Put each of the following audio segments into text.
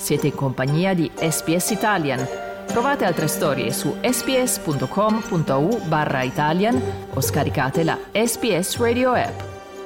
Siete in compagnia di SBS Italian. Trovate altre storie su sbs.com.au/Italian o scaricate la SBS Radio app.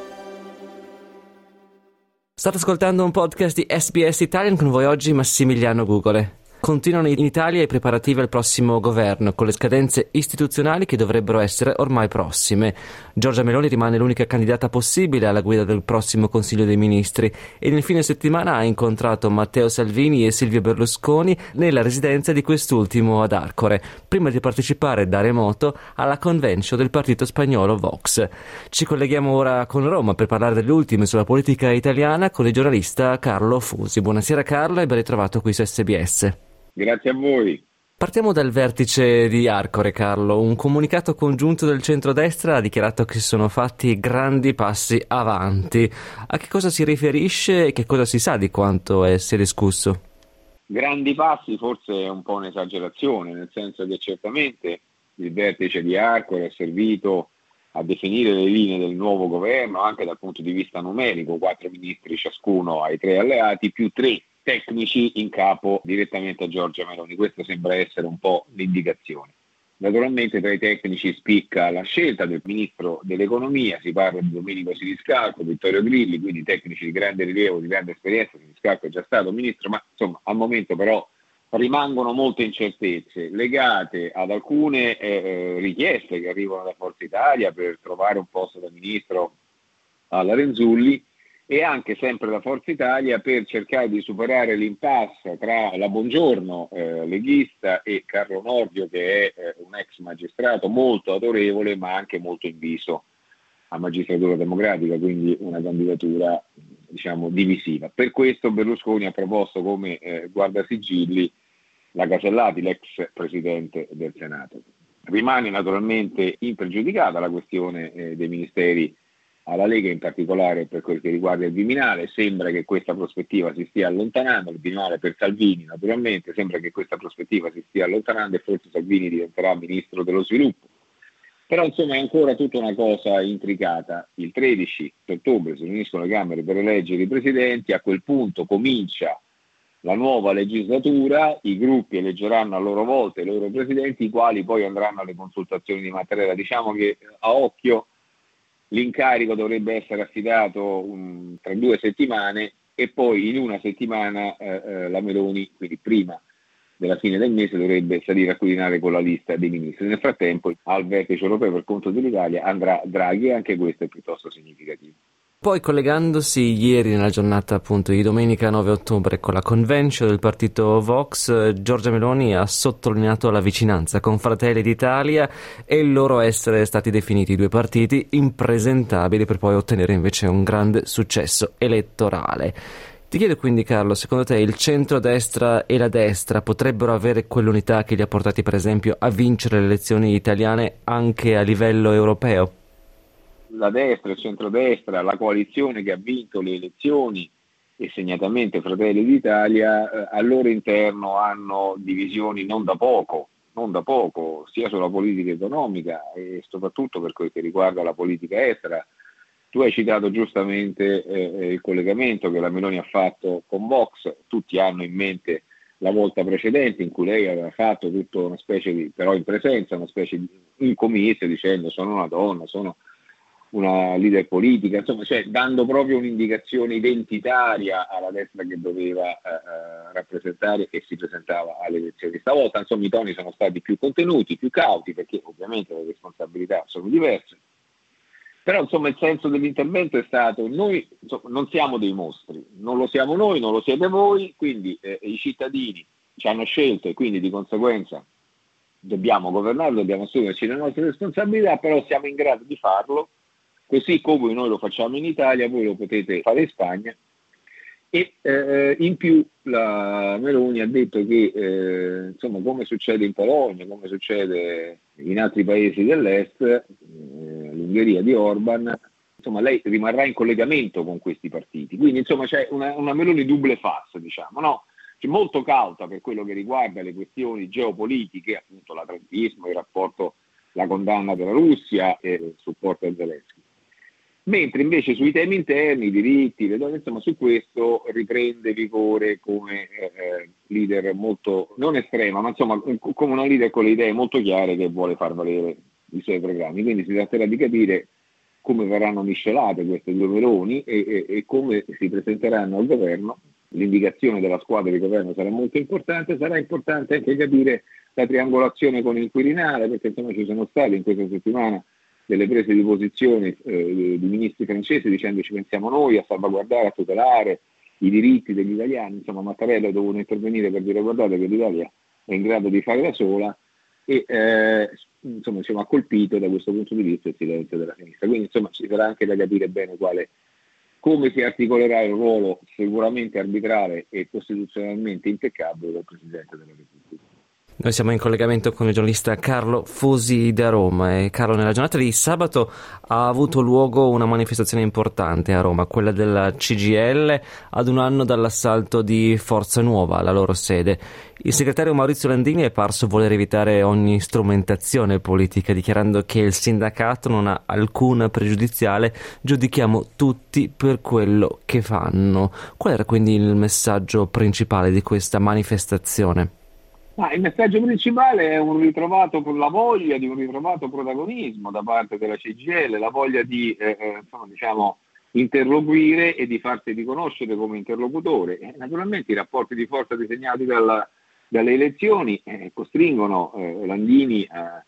State ascoltando un podcast di SBS Italian, con voi oggi Massimiliano Gugole. Continuano in Italia i preparativi al prossimo governo, con le scadenze istituzionali che dovrebbero essere ormai prossime. Giorgia Meloni rimane l'unica candidata possibile alla guida del prossimo Consiglio dei Ministri e nel fine settimana ha incontrato Matteo Salvini e Silvio Berlusconi nella residenza di quest'ultimo ad Arcore, prima di partecipare da remoto alla convention del partito spagnolo Vox. Ci colleghiamo ora con Roma per parlare delle ultime sulla politica italiana con il giornalista Carlo Fusi. Buonasera Carlo e ben ritrovato qui su SBS. Grazie a voi. Partiamo dal vertice di Arcore, Carlo. Un comunicato congiunto del centrodestra ha dichiarato che si sono fatti grandi passi avanti. A che cosa si riferisce e che cosa si sa di quanto si è discusso? Grandi passi forse è un po' un'esagerazione, nel senso che certamente il vertice di Arcore è servito a definire le linee del nuovo governo anche dal punto di vista numerico, 4 ministri ciascuno ai 3 alleati, più 3 tecnici in capo direttamente a Giorgia Meloni. Questa sembra essere un po' l'indicazione. Naturalmente tra i tecnici spicca la scelta del ministro dell'economia, si parla di Domenico Siniscalco, Vittorio Grilli, quindi tecnici di grande rilievo, di grande esperienza. Siniscalco è già stato ministro, ma insomma al momento però rimangono molte incertezze legate ad alcune richieste che arrivano da Forza Italia per trovare un posto da ministro alla Renzulli, e anche sempre da Forza Italia per cercare di superare l'impasse tra la Bongiorno leghista e Carlo Nordio, che è un ex magistrato molto autorevole ma anche molto inviso a magistratura democratica, quindi una candidatura diciamo divisiva. Per questo Berlusconi ha proposto come guardasigilli la Casellati, l'ex presidente del Senato. Rimane naturalmente impregiudicata la questione dei ministeri alla Lega, in particolare per quel che riguarda il Viminale. Sembra che questa prospettiva si stia allontanando, il Viminale per Salvini naturalmente, sembra che questa prospettiva si stia allontanando e forse Salvini diventerà ministro dello sviluppo. Però insomma è ancora tutta una cosa intricata. Il 13 ottobre si riuniscono le Camere per eleggere i presidenti, a quel punto comincia la nuova legislatura, i gruppi eleggeranno a loro volta i loro presidenti, i quali poi andranno alle consultazioni di Mattarella. Diciamo che a occhio l'incarico dovrebbe essere affidato tra 2 settimane e poi in una settimana la Meloni, quindi prima della fine del mese, dovrebbe salire a Quirinale con la lista dei ministri. Nel frattempo al vertice europeo per conto dell'Italia andrà Draghi e anche questo è piuttosto significativo. Poi collegandosi ieri nella giornata appunto di domenica 9 ottobre con la convention del partito Vox, Giorgia Meloni ha sottolineato la vicinanza con Fratelli d'Italia e il loro essere stati definiti 2 partiti impresentabili per poi ottenere invece un grande successo elettorale. Ti chiedo quindi Carlo, secondo te il centro-destra e la destra potrebbero avere quell'unità che li ha portati per esempio a vincere le elezioni italiane anche a livello europeo? La destra, il centrodestra, la coalizione che ha vinto le elezioni e segnatamente Fratelli d'Italia al loro interno hanno divisioni non da poco, sia sulla politica economica e soprattutto per quel che riguarda la politica estera. Tu hai citato giustamente il collegamento che la Meloni ha fatto con Vox. Tutti hanno in mente la volta precedente in cui lei aveva fatto tutta una specie di, però in presenza, una specie di un comizio dicendo sono una donna, sono una leader politica, insomma, cioè dando proprio un'indicazione identitaria alla destra che doveva rappresentare e si presentava alle elezioni. Stavolta insomma i toni sono stati più contenuti, più cauti, perché ovviamente le responsabilità sono diverse. Però insomma il senso dell'intervento è stato: noi insomma, non siamo dei mostri, non lo siamo noi, non lo siete voi, quindi i cittadini ci hanno scelto e quindi di conseguenza dobbiamo governare, dobbiamo assumerci le nostre responsabilità, però siamo in grado di farlo così come noi lo facciamo in Italia, voi lo potete fare in Spagna. E in più la Meloni ha detto che insomma, come succede in Polonia, come succede in altri paesi dell'est, l'Ungheria di Orban, insomma lei rimarrà in collegamento con questi partiti. Quindi insomma c'è una Meloni double face, diciamo, no? Cioè, molto cauta per quello che riguarda le questioni geopolitiche, appunto l'atlantismo, il rapporto, la condanna della Russia e il supporto a Zelensky. mentre invece sui temi interni, i diritti, le donne, insomma su questo riprende vigore come leader molto, non estrema, ma insomma come una leader con le idee molto chiare che vuole far valere i suoi programmi. Quindi si tratterà di capire come verranno miscelate queste due Meloni e come si presenteranno al governo. L'indicazione della squadra di governo sarà molto importante, sarà importante anche capire la triangolazione con il Quirinale, perché insomma ci sono state in questa settimana delle prese di posizione di ministri francesi dicendo ci pensiamo noi a salvaguardare, a tutelare i diritti degli italiani. Insomma Mattarella è dovuto intervenire per dire guardate che l'Italia è in grado di fare da sola e insomma ha colpito da questo punto di vista il silenzio della sinistra. Quindi insomma ci sarà anche da capire bene come si articolerà il ruolo sicuramente arbitrale e costituzionalmente impeccabile del Presidente della Repubblica. Noi siamo in collegamento con il giornalista Carlo Fusi da Roma e Carlo, nella giornata di sabato ha avuto luogo una manifestazione importante a Roma, quella della CGIL, ad un anno dall'assalto di Forza Nuova, la loro sede. Il segretario Maurizio Landini è parso voler evitare ogni strumentazione politica, dichiarando che il sindacato non ha alcuna pregiudiziale, giudichiamo tutti per quello che fanno. Qual era quindi il messaggio principale di questa manifestazione? Il messaggio principale è la voglia di un ritrovato protagonismo da parte della CGIL, la voglia di interloquire e di farsi riconoscere come interlocutore. Naturalmente i rapporti di forza disegnati dalle elezioni costringono Landini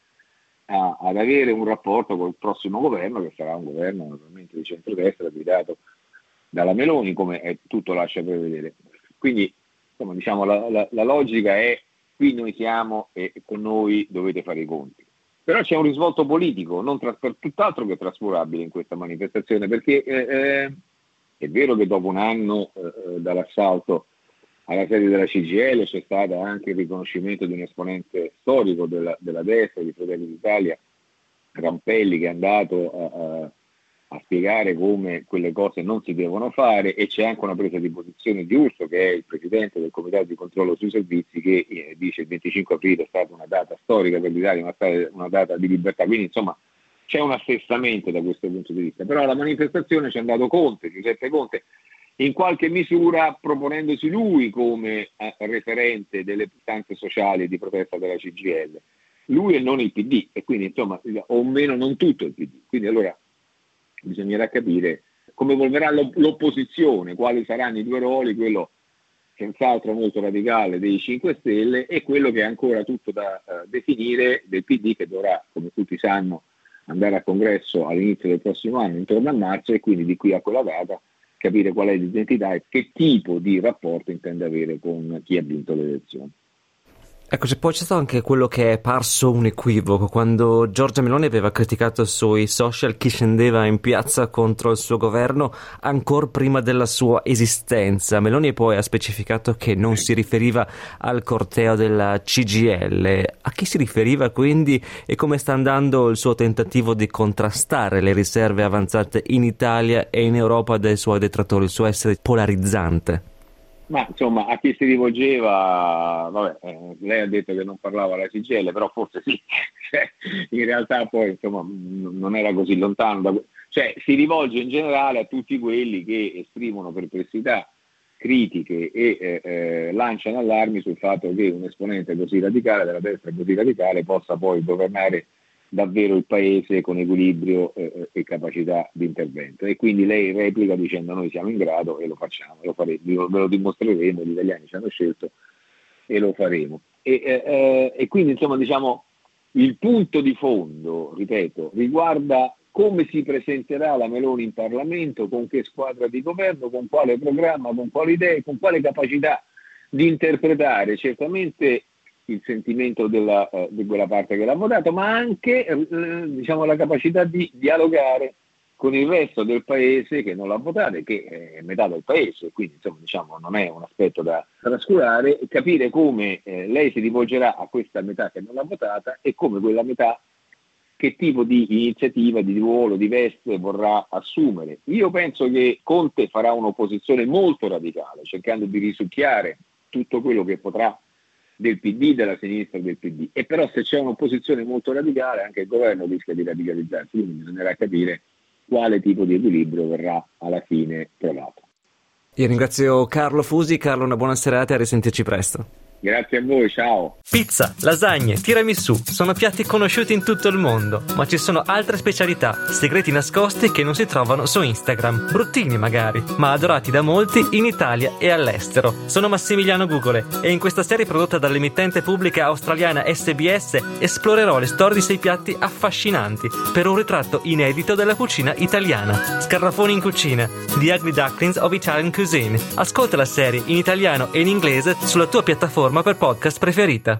ad avere un rapporto col prossimo governo, che sarà un governo naturalmente di centrodestra guidato dalla Meloni, come tutto lascia prevedere. Quindi la logica è: qui noi siamo e con noi dovete fare i conti. Però c'è un risvolto politico, tutt'altro che trascurabile in questa manifestazione, perché è vero che dopo un anno dall'assalto alla sede della CGIL c'è stato anche il riconoscimento di un esponente storico della destra, di Fratelli d'Italia, Rampelli, che è andato a spiegare come quelle cose non si devono fare, e c'è anche una presa di posizione di Urso, che è il presidente del Comitato di Controllo sui Servizi, che dice il 25 aprile è stata una data storica per l'Italia, una data di libertà. Quindi insomma c'è un assestamento da questo punto di vista. Però alla manifestazione c'è andato Giuseppe Conte, in qualche misura proponendosi lui come referente delle istanze sociali e di protesta della CGIL, lui e non il PD, e quindi insomma o meno non tutto il PD. Quindi allora bisognerà capire come evolverà l'opposizione, quali saranno i due ruoli, quello senz'altro molto radicale dei 5 Stelle e quello che è ancora tutto da definire del PD, che dovrà, come tutti sanno, andare a congresso all'inizio del prossimo anno, intorno a marzo, e quindi di qui a quella data capire qual è l'identità e che tipo di rapporto intende avere con chi ha vinto le elezioni. Ecco, c'è poi stato anche quello che è parso un equivoco, quando Giorgia Meloni aveva criticato sui social chi scendeva in piazza contro il suo governo ancora prima della sua esistenza. Meloni poi ha specificato che non si riferiva al corteo della CGIL. A chi si riferiva quindi e come sta andando il suo tentativo di contrastare le riserve avanzate in Italia e in Europa dai suoi detrattori, il suo essere polarizzante? Ma insomma, a chi si rivolgeva, lei ha detto che non parlava alla CGIL, però forse sì, in realtà poi insomma non era così lontano, si rivolge in generale a tutti quelli che esprimono perplessità, critiche e lanciano allarmi sul fatto che un esponente così radicale, della destra così radicale, possa poi governare davvero il paese con equilibrio e capacità di intervento. E quindi lei replica dicendo: noi siamo in grado e lo facciamo, ve lo dimostreremo, gli italiani ci hanno scelto e lo faremo. E quindi insomma il punto di fondo, ripeto, riguarda come si presenterà la Meloni in Parlamento, con che squadra di governo, con quale programma, con quali idee, con quale capacità di interpretare certamente il sentimento di quella parte che l'ha votato, ma anche la capacità di dialogare con il resto del paese che non l'ha votato, che è metà del paese, quindi non è un aspetto da trascurare, capire come lei si rivolgerà a questa metà che non l'ha votata e come quella metà, che tipo di iniziativa, di ruolo, di veste vorrà assumere. Io penso che Conte farà un'opposizione molto radicale, cercando di risucchiare tutto quello che potrà del PD, della sinistra del PD, e però se c'è un'opposizione molto radicale anche il governo rischia di radicalizzarsi, quindi bisognerà capire quale tipo di equilibrio verrà alla fine trovato. Io ringrazio Carlo Fusi. Carlo, una buona serata e a risentirci presto. Grazie a voi, ciao. Pizza, lasagne, tiramisù sono piatti conosciuti in tutto il mondo, ma ci sono altre specialità, segreti nascosti che non si trovano su Instagram, bruttini magari, ma adorati da molti in Italia e all'estero. Sono Massimiliano Gugole e in questa serie prodotta dall'emittente pubblica australiana SBS esplorerò le storie di 6 piatti affascinanti per un ritratto inedito della cucina italiana. Scarrafoni in cucina, The Ugly Ducklings of Italian Cuisine. Ascolta la serie in italiano e in inglese sulla tua piattaforma per podcast preferita.